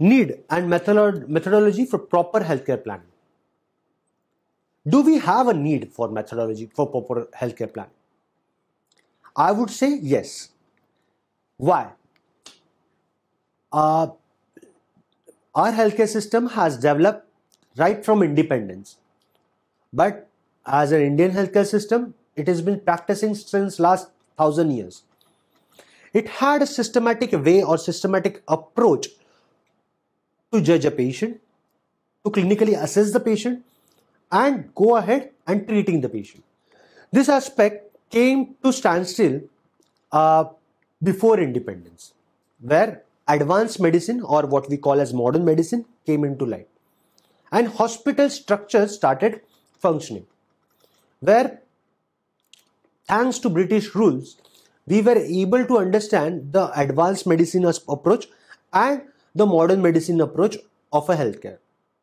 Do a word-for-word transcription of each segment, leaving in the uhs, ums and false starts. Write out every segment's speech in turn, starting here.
need and methodolo methodology for proper healthcare planning. Do we have a need for methodology for proper healthcare planning? I would say yes. Why? Uh, our healthcare system has developed right from independence. But as an Indian healthcare system, it has been practicing since last thousand years. It had a systematic way or systematic approach to judge a patient, to clinically assess the patient, and go ahead and treating the patient. This aspect came to standstill uh, before independence, where advanced medicine, or what we call as modern medicine, came into light. And hospital structures started functioning, where thanks to British rules, we were able to understand the advanced medicine approach and the modern medicine approach of a healthcare.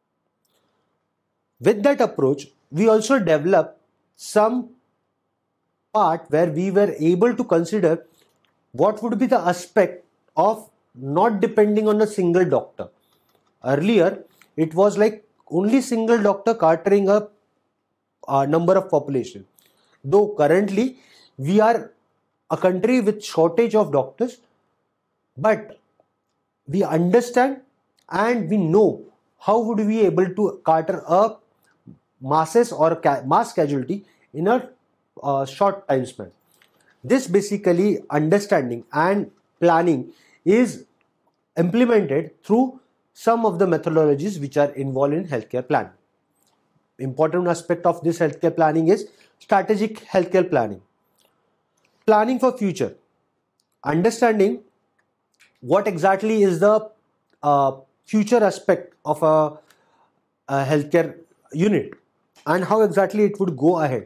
With that approach, we also developed some part where we were able to consider what would be the aspect of not depending on a single doctor. Earlier, it was like only single doctor catering a, a number of population. Though currently, we are a country with shortage of doctors, but we understand and we know how would we be able to cater a masses or ca mass casualty in a uh, short time span. This basically understanding and planning is implemented through some of the methodologies which are involved in healthcare planning. Important aspect of this healthcare planning is strategic healthcare planning. Planning for future. Understanding what exactly is the uh, future aspect of a, a healthcare unit and how exactly it would go ahead.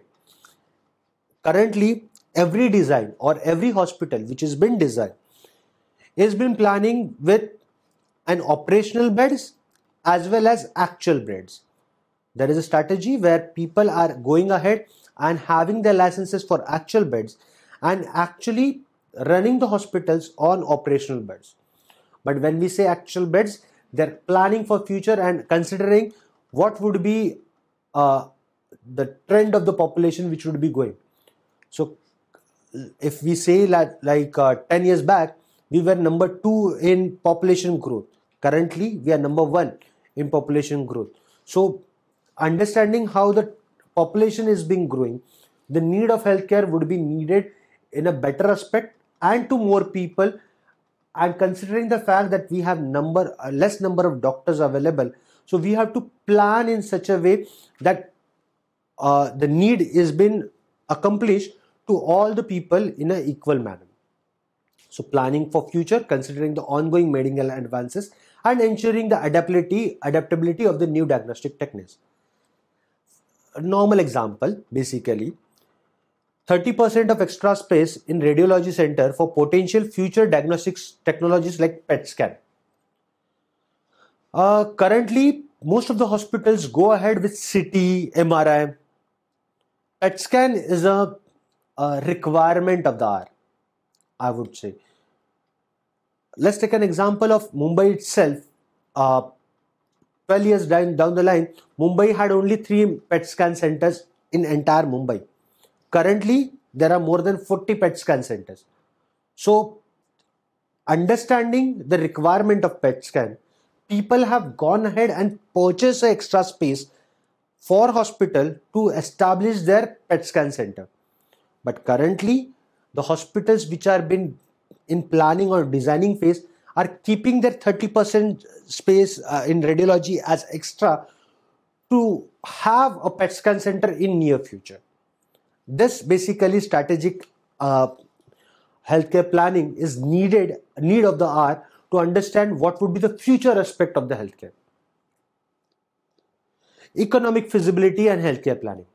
Currently, every design or every hospital which has been designed has been planning with an operational beds as well as actual beds. There is a strategy where people are going ahead and having their licenses for actual beds and actually running the hospitals on operational beds. But when we say actual beds, they're planning for future and considering what would be uh, the trend of the population which would be going. So if we say like, like uh, ten years back, we were number two in population growth. Currently, we are number one in population growth. So understanding how the population is being growing, the need of healthcare would be needed in a better aspect and to more people, and considering the fact that we have number uh, less number of doctors available, so we have to plan in such a way that uh, the need is been accomplished to all the people in an equal manner. So planning for future, considering the ongoing medical advances and ensuring the adaptability adaptability of the new diagnostic techniques. A normal example, basically, thirty percent of extra space in radiology center for potential future diagnostics technologies like P E T scan. Uh, currently, most of the hospitals go ahead with C T, M R I. P E T scan is a, a requirement of the hour, I would say. Let's take an example of Mumbai itself. Uh, twelve years down, down the line, Mumbai had only three P E T scan centers in entire Mumbai. Currently, there are more than forty P E T scan centers. So, understanding the requirement of P E T scan, people have gone ahead and purchased an extra space for hospital to establish their P E T scan center. But currently, the hospitals which are been in planning or designing phase are keeping their thirty percent space uh, in radiology as extra to have a P E T scan center in near future. This basically strategic uh, healthcare planning is needed, need of the hour to understand what would be the future aspect of the healthcare. Economic feasibility and healthcare planning.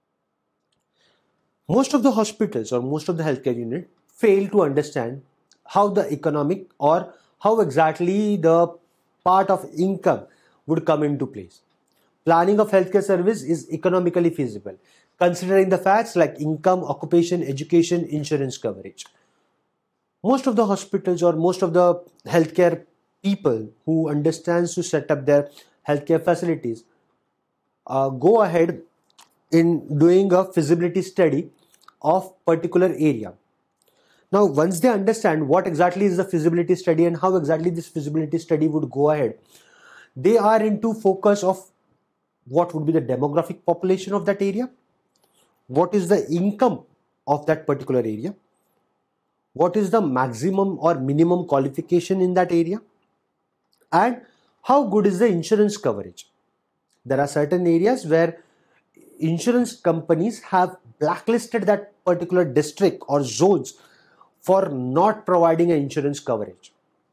Most of the hospitals or most of the healthcare unit fail to understand how the economic or how exactly the part of income would come into place. Planning of healthcare service is economically feasible, considering the facts like income, occupation, education, insurance coverage. Most of the hospitals or most of the healthcare people who understands to set up their healthcare facilities uh, go ahead in doing a feasibility study of particular area. Now, once they understand what exactly is the feasibility study and how exactly this feasibility study would go ahead, they are into focus of what would be the demographic population of that area, what is the income of that particular area, what is the maximum or minimum qualification in that area, and how good is the insurance coverage. There are certain areas where insurance companies have blacklisted that particular district or zones for not providing an insurance coverage.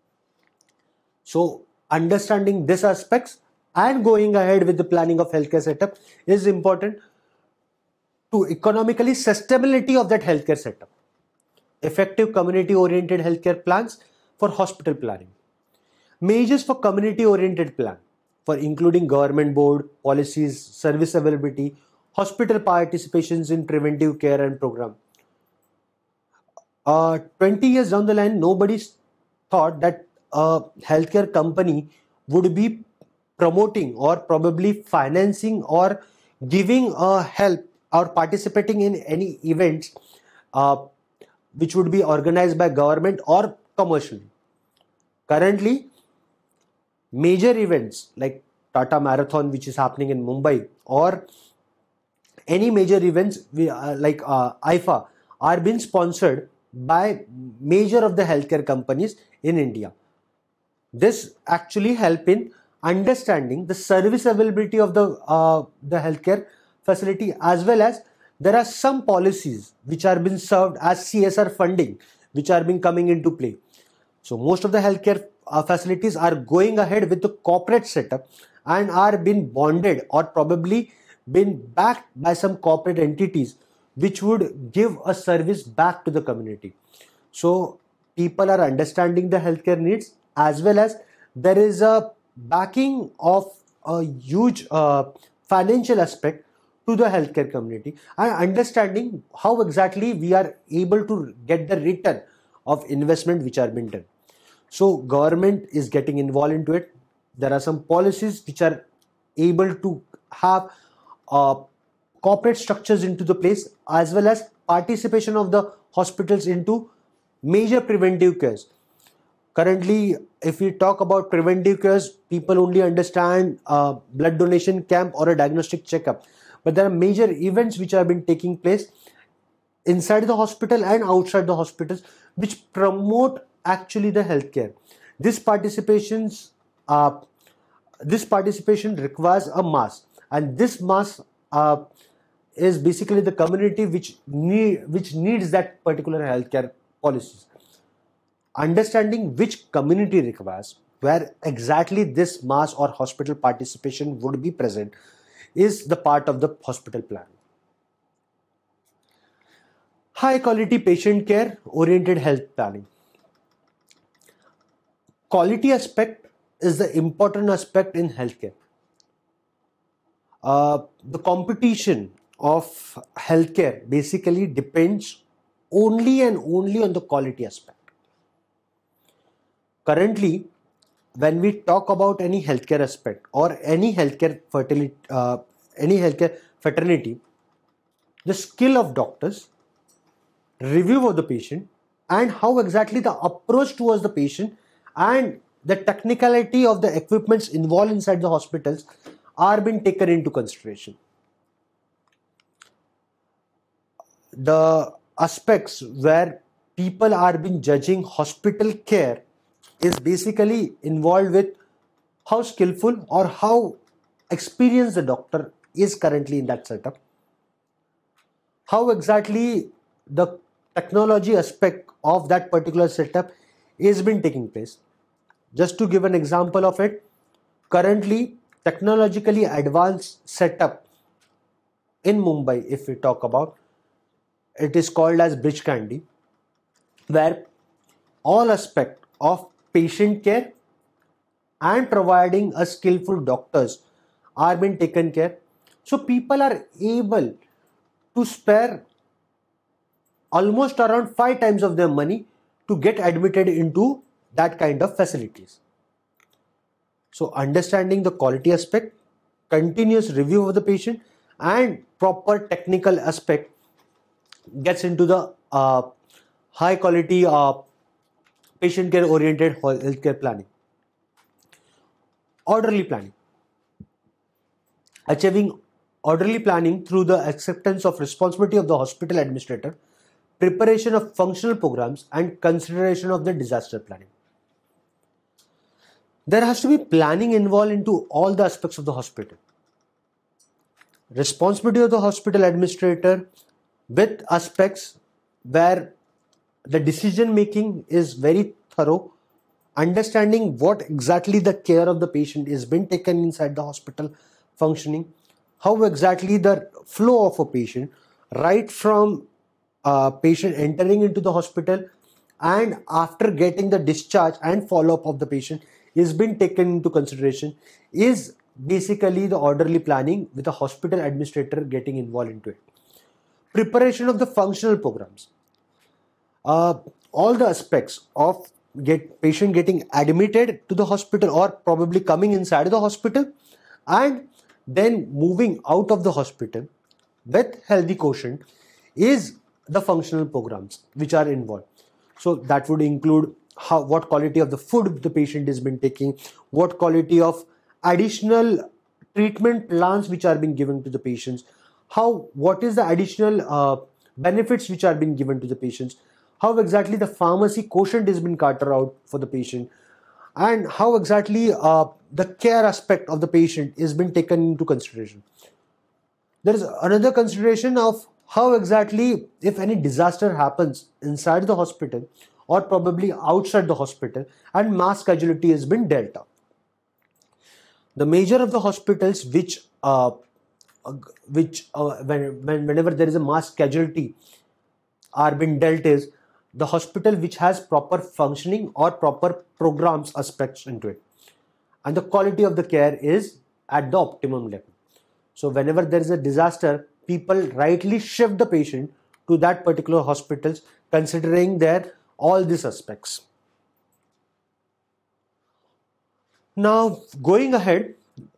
So understanding these aspects and going ahead with the planning of healthcare setup is important to economically sustainability of that healthcare setup. Effective community oriented healthcare plans for hospital planning. Measures for community oriented plan for including government board, policies, service availability, hospital participations in preventive care and program. Uh, twenty years down the line, nobody thought that a healthcare company would be promoting or probably financing or giving a help or participating in any events uh, which would be organized by government or commercially. Currently, major events like Tata Marathon, which is happening in Mumbai, or any major events we, uh, like uh, I F A are being sponsored by major of the healthcare companies in India. This actually help in understanding the service availability of the uh, the healthcare facility, as well as there are some policies which are being served as C S R funding which are being coming into play. So most of the healthcare uh, facilities are going ahead with the corporate setup and are being bonded or probably been backed by some corporate entities which would give a service back to the community. So people are understanding the healthcare needs, as well as there is a backing of a huge uh, financial aspect to the healthcare community, and understanding how exactly we are able to get the return of investment which are being done. So government is getting involved into it. There are some policies which are able to have uh, corporate structures into the place, as well as participation of the hospitals into major preventive cares. Currently, if we talk about preventive cares, people only understand uh, blood donation camp or a diagnostic checkup. But there are major events which have been taking place inside the hospital and outside the hospitals, which promote actually the healthcare. This participations, uh, this participation requires a mass, and this mass uh, is basically the community which need which needs that particular healthcare policies. Understanding which community requires, where exactly this mass or hospital participation would be present, is the part of the hospital plan. High quality patient care oriented health planning. Quality aspect is the important aspect in healthcare. Uh, the competition of healthcare basically depends only and only on the quality aspect. Currently, when we talk about any healthcare aspect or any healthcare fertility, uh, any healthcare fraternity, the skill of doctors, review of the patient, and how exactly the approach towards the patient and the technicality of the equipments involved inside the hospitals are being taken into consideration. The aspects where people are being judging hospital care is basically involved with how skillful or how experienced the doctor is currently in that setup, how exactly the technology aspect of that particular setup is been taking place. Just to give an example of it, currently technologically advanced setup in Mumbai, if we talk about, it is called as Bridge Candy, where all aspect of patient care and providing a skillful doctors are being taken care. So people are able to spare almost around five times of their money to get admitted into that kind of facilities. So understanding the quality aspect, continuous review of the patient, and proper technical aspect gets into the uh, high quality uh, patient care oriented healthcare planning. Orderly planning. Achieving orderly planning through the acceptance of responsibility of the hospital administrator, preparation of functional programs, and consideration of the disaster planning. There has to be planning involved into all the aspects of the hospital. Responsibility of the hospital administrator with aspects where the decision making is very thorough, understanding what exactly the care of the patient is being taken inside the hospital functioning, how exactly the flow of a patient, right from a patient entering into the hospital and after getting the discharge and follow-up of the patient is being taken into consideration, is basically the orderly planning with the hospital administrator getting involved into it. Preparation of the functional programs. Uh, all the aspects of get patient getting admitted to the hospital or probably coming inside the hospital and then moving out of the hospital with healthy quotient is the functional programs which are involved. So that would include how, what quality of the food the patient has been taking, what quality of additional treatment plans which are being given to the patients, how what is the additional uh, benefits which are being given to the patients, how exactly the pharmacy quotient has been carted out for the patient, and how exactly uh, the care aspect of the patient is been taken into consideration. There is another consideration of how exactly if any disaster happens inside the hospital or probably outside the hospital and mass casualty has been dealt out. The major of the hospitals which uh, which uh, when, when whenever there is a mass casualty are being dealt is the hospital which has proper functioning or proper programs aspects into it, and the quality of the care is at the optimum level. So whenever there is a disaster, people rightly shift the patient to that particular hospitals considering their all these aspects. Now going ahead,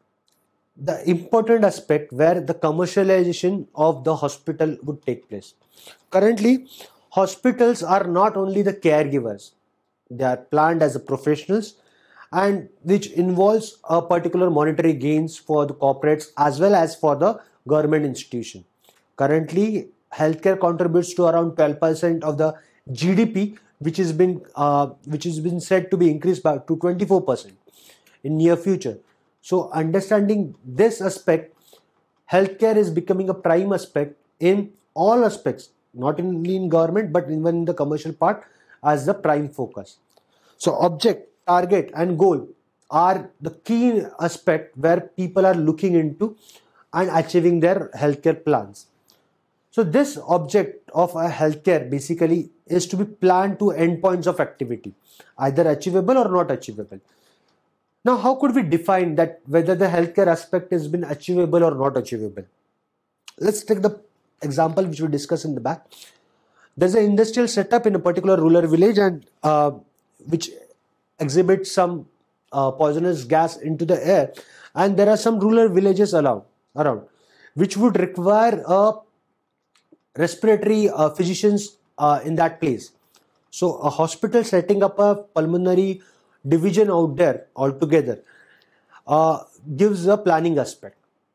the important aspect where the commercialization of the hospital would take place. Currently, hospitals are not only the caregivers, they are planned as a professionals, and which involves a particular monetary gains for the corporates as well as for the government institution. Currently, healthcare contributes to around twelve percent of the G D P, which has been uh, which has been said to be increased by to twenty-four percent in near future. So understanding this aspect, healthcare is becoming a prime aspect in all aspects, not only in government but even in the commercial part as the prime focus. So object, target and goal are the key aspect where people are looking into and achieving their healthcare plans. So this object of a healthcare basically is to be planned to endpoints of activity, either achievable or not achievable. Now, how could we define that whether the healthcare aspect has been achievable or not achievable? Let's take the example which we discussed in the back. There's an industrial setup in a particular rural village and uh, which exhibits some uh, poisonous gas into the air, and there are some rural villages around, around which would require a respiratory uh, physicians uh, in that place. So a hospital setting up a pulmonary division out there altogether uh, gives a planning aspect.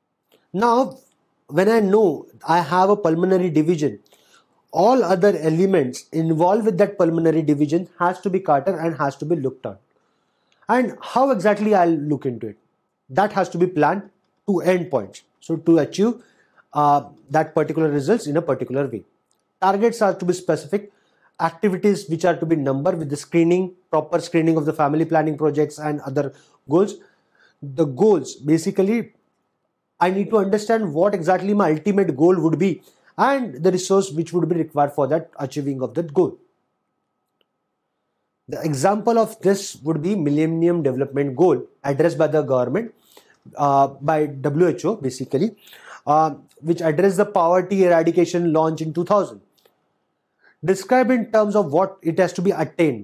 Now, when I know I have a pulmonary division, all other elements involved with that pulmonary division has to be catered and has to be looked at. And how exactly I'll look into it? That has to be planned to endpoints. So to achieve uh, that particular results in a particular way. Targets are to be specific. Activities which are to be numbered with the screening, proper screening of the family planning projects and other goals. The goals, basically, I need to understand what exactly my ultimate goal would be and the resource which would be required for that achieving of that goal. The example of this would be Millennium Development Goal addressed by the government, uh, by W H O basically, uh, which addressed the poverty eradication launch in two thousand. Describe in terms of what it has to be attained.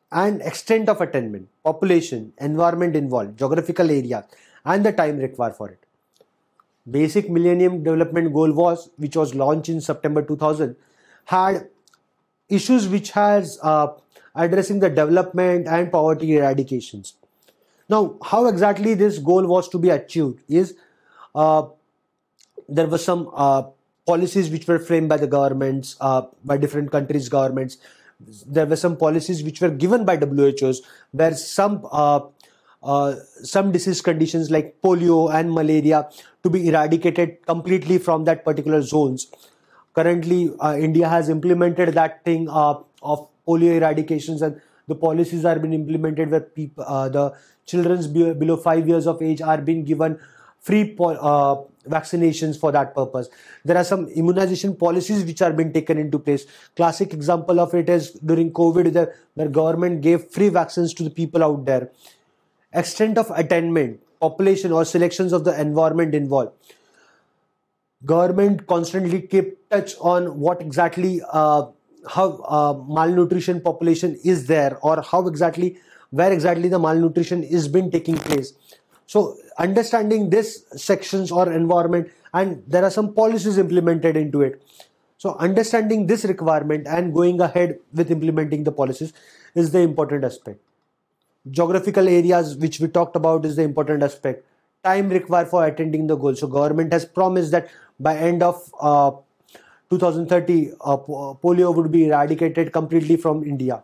and extent of attainment, population, environment involved, geographical area, and the time required for it. Basic Millennium Development Goal was, which was launched in September two thousand, had issues which has uh, addressing the development and poverty eradications. Now, how exactly this goal was to be achieved is uh, there were some uh, policies which were framed by the governments, uh, by different countries' governments. There were some policies which were given by W H Os, where some uh, uh, some disease conditions like polio and malaria to be eradicated completely from that particular zones. Currently, uh, India has implemented that thing uh, of polio eradications, and the policies are being implemented where people, uh, the children be below five years of age are being given free uh, vaccinations for that purpose. There are some immunization policies which are being taken into place. Classic example of it is during COVID, the, where government gave free vaccines to the people out there. Extent of attainment, population or selections of the environment involved. Government constantly keep touch on what exactly uh, how uh, malnutrition population is there, or how exactly where exactly the malnutrition is been taking place. So understanding this sections or environment, and there are some policies implemented into it. So understanding this requirement and going ahead with implementing the policies is the important aspect. Geographical areas, which we talked about, is the important aspect. Time required for attending the goal. So government has promised that by end of uh, two thousand thirty, uh, polio would be eradicated completely from India.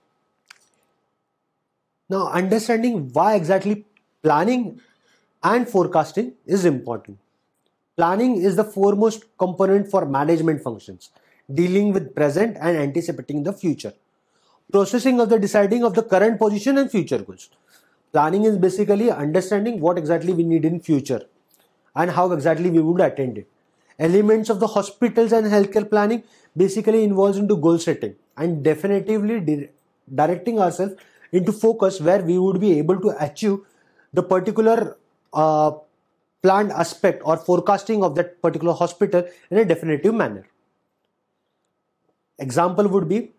Now, understanding why exactly planning and forecasting is important. Planning is the foremost component for management functions, dealing with present and anticipating the future. Processing of the deciding of the current position and future goals. Planning is basically understanding what exactly we need in future and how exactly we would attend it. Elements of the hospitals and healthcare planning basically involves into goal setting and definitively di directing ourselves into focus where we would be able to achieve the particular uh, planned aspect or forecasting of that particular hospital in a definitive manner. Example would be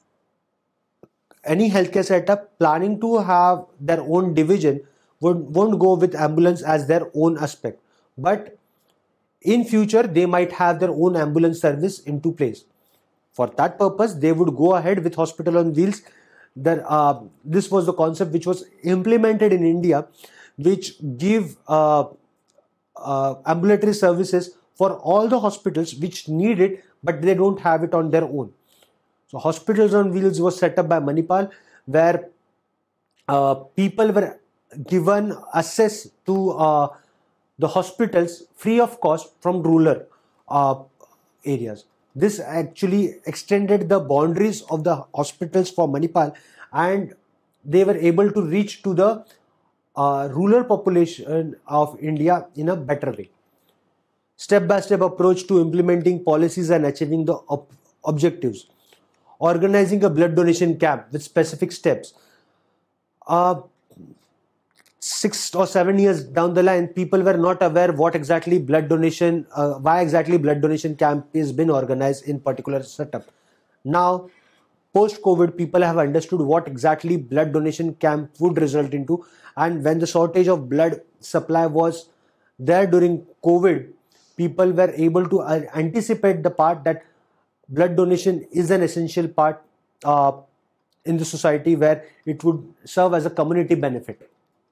any healthcare setup planning to have their own division would, won't go with ambulance as their own aspect, but in future they might have their own ambulance service into place. For that purpose, they would go ahead with hospital on wheels. That uh, this was the concept which was implemented in India, which give uh, uh, ambulatory services for all the hospitals which need it, but they don't have it on their own. So hospitals on wheels was set up by Manipal, where uh, people were given access to uh, the hospitals free of cost from rural uh, areas. This actually extended the boundaries of the hospitals for Manipal, and they were able to reach to the uh, rural population of India in a better way. Step-by-step approach to implementing policies and achieving the ob objectives. Organizing a blood donation camp with specific steps. Uh, six or seven years down the line, people were not aware what exactly blood donation, uh, why exactly blood donation camp is been organized in particular setup. Now, post-COVID, people have understood what exactly blood donation camp would result into, and when the shortage of blood supply was there during COVID, people were able to uh, anticipate the part that blood donation is an essential part uh, in the society, where it would serve as a community benefit.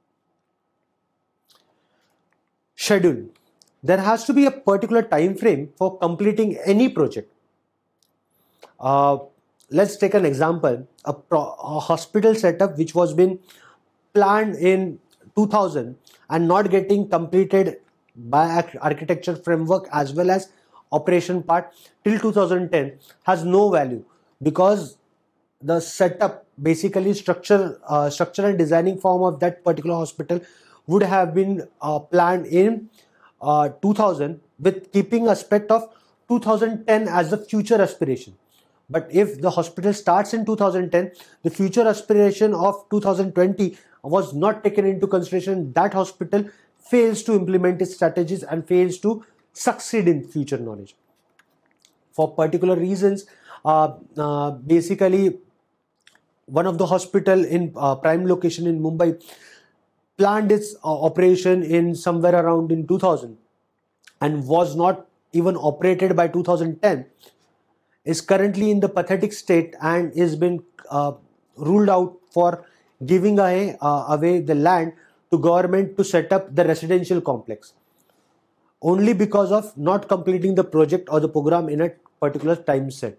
Schedule. There has to be a particular time frame for completing any project. Uh, let's take an example, a, pro a hospital setup which was been planned in two thousand and not getting completed by architecture framework as well as operation part till two thousand ten has no value, because the setup, basically structure uh, structure and designing form of that particular hospital would have been uh, planned in uh, two thousand, with keeping aspect of two thousand ten as the future aspiration. But if the hospital starts in two thousand ten, the future aspiration of two thousand twenty was not taken into consideration. That hospital fails to implement its strategies and fails to succeed in future knowledge. For particular reasons, uh, uh, basically one of the hospital in uh, prime location in Mumbai planned its uh, operation in somewhere around in two thousand and was not even operated by two thousand ten, is currently in the pathetic state and is been uh, ruled out for giving away, uh, away the land to government to set up the residential complex, only because of not completing the project or the program in a particular time set.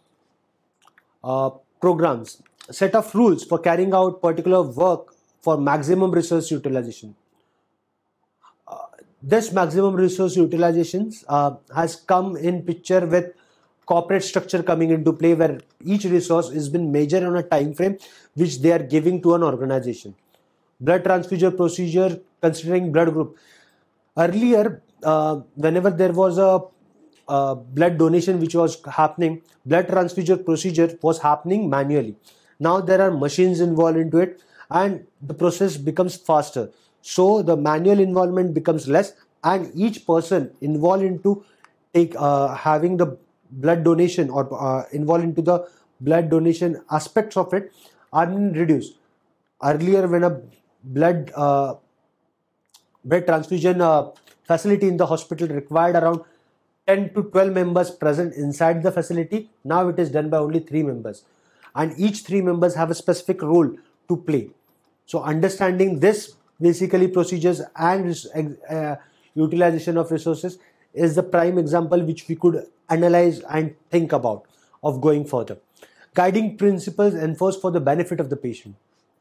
Uh, programs, set of rules for carrying out particular work for maximum resource utilization. Uh, this maximum resource utilizations uh, has come in picture with corporate structure coming into play, where each resource has been measured on a time frame which they are giving to an organization. Blood transfusion procedure considering blood group. Earlier, uh, whenever there was a uh, blood donation which was happening, blood transfusion procedure was happening manually. Now there are machines involved into it and the process becomes faster. So the manual involvement becomes less and each person involved into take uh, having the blood donation or uh, involved into the blood donation aspects of it are being reduced. Earlier, when a blood uh, blood transfusion uh, facility in the hospital required around ten to twelve members present inside the facility, now it is done by only three members, and each three members have a specific role to play. So understanding this basically procedures and uh, utilization of resources is the prime example which we could analyze and think about of going further. Guiding principles enforced for the benefit of the patient.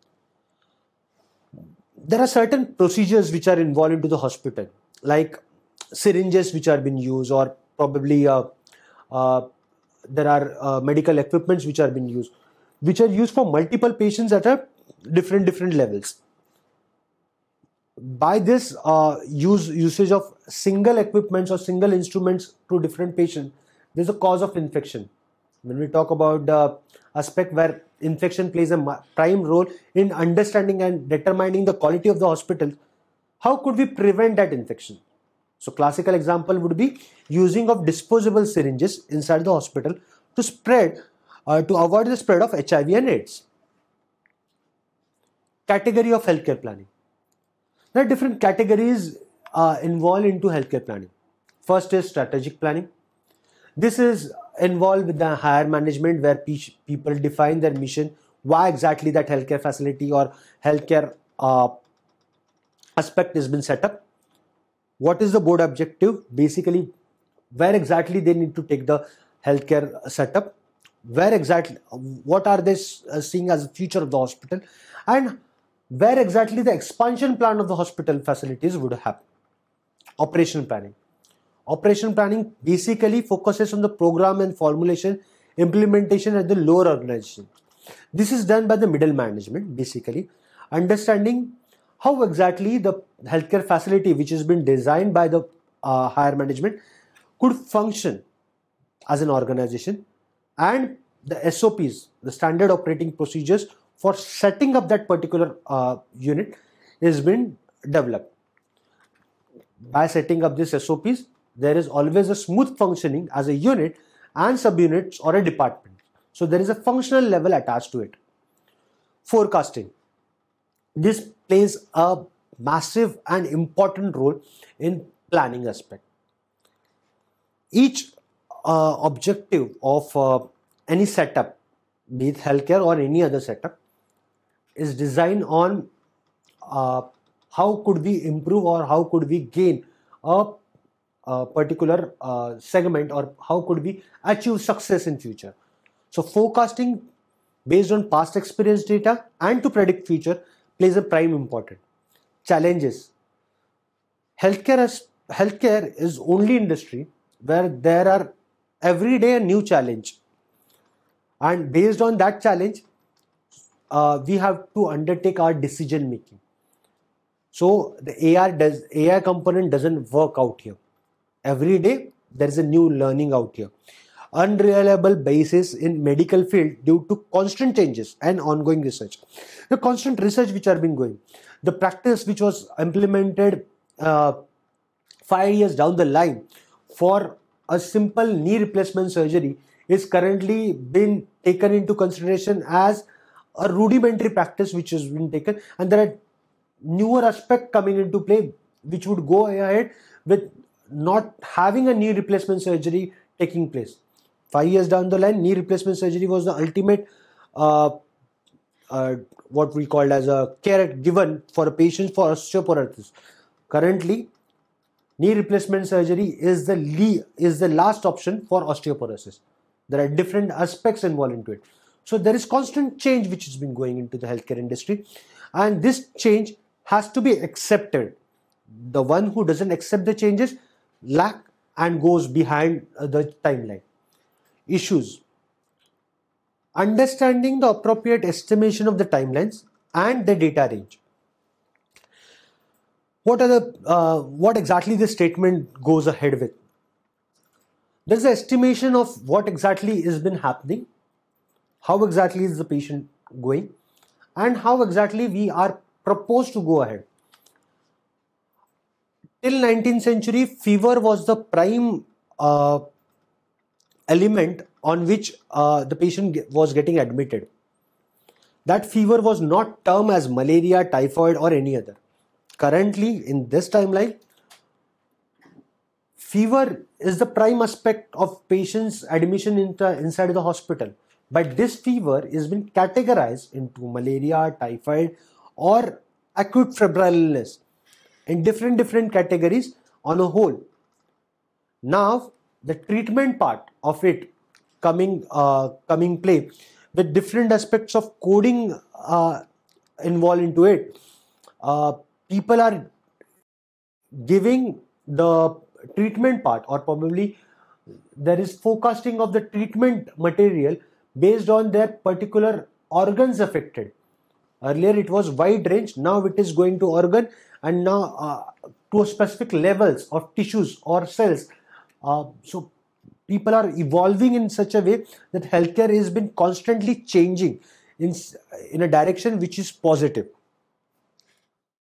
There are certain procedures which are involved into the hospital, like syringes which are being used, or probably uh, uh, there are uh, medical equipments which are being used, which are used for multiple patients at a different different levels. By this uh, use usage of single equipments or single instruments to different patients, there is a cause of infection. When we talk about the aspect where infection plays a prime role in understanding and determining the quality of the hospital, how could we prevent that infection? So classical example would be using of disposable syringes inside the hospital to spread, uh, to avoid the spread of H I V and AIDS. Category of healthcare planning. There are different categories uh, involved into healthcare planning. First is strategic planning. This is involved with the higher management, where pe- people define their mission, why exactly that healthcare facility or healthcare uh, aspect has been set up. What is the board objective? Basically, where exactly they need to take the healthcare setup, where exactly, what are they seeing as the future of the hospital, and where exactly the expansion plan of the hospital facilities would happen. Operational planning. Operation planning basically focuses on the program and formulation, implementation at the lower organization. This is done by the middle management, basically understanding how exactly the healthcare facility which has been designed by the uh, higher management could function as an organization, and the S O Ps, the standard operating procedures for setting up that particular uh, unit has been developed. By setting up these S O Ps, there is always a smooth functioning as a unit and subunits or a department. So there is a functional level attached to it. Forecasting. This plays a massive and important role in planning aspect. Each uh, objective of uh, any setup, be it healthcare or any other setup, is designed on uh, how could we improve or how could we gain a, a particular uh, segment, or how could we achieve success in future. So forecasting based on past experience data and to predict future plays a prime important. Challenges. Healthcare is, healthcare is only industry where there are every day a new challenge, and based on that challenge uh, we have to undertake our decision making. So the A I does A I component doesn't work out here. Every day there is a new learning out here. Unreliable basis in medical field due to constant changes and ongoing research. The constant research which are being going, the practice which was implemented uh, five years down the line for a simple knee replacement surgery is currently being taken into consideration as a rudimentary practice which has been taken, and there are newer aspects coming into play which would go ahead with not having a knee replacement surgery taking place. Five years down the line, knee replacement surgery was the ultimate uh, uh, what we called as a care given for a patient for osteoporosis. Currently, knee replacement surgery is the le is the last option for osteoporosis. There are different aspects involved into it. So there is constant change which has been going into the healthcare industry, and this change has to be accepted. The one who doesn't accept the changes lack and goes behind the timeline. Issues. Understanding the appropriate estimation of the timelines and the data range. What are the uh, what exactly this statement goes ahead with? There's an estimation of what exactly has been happening, how exactly is the patient going, and how exactly we are proposed to go ahead. Till nineteenth century, fever was the prime uh, element on which uh, the patient was getting admitted. That fever was not termed as malaria, typhoid or any other. Currently, in this timeline, fever is the prime aspect of patient's admission into, inside the hospital. But this fever has been categorized into malaria, typhoid or acute febrile illness in different different categories on a whole. Now, the treatment part of it coming uh, coming play with different aspects of coding uh, involved into it. Uh, people are giving the treatment part, or probably there is forecasting of the treatment material based on their particular organs affected. Earlier it was wide range, now it is going to organ, and now uh, to a specific levels of tissues or cells. Uh, so people are evolving in such a way that healthcare has been constantly changing in, in a direction which is positive.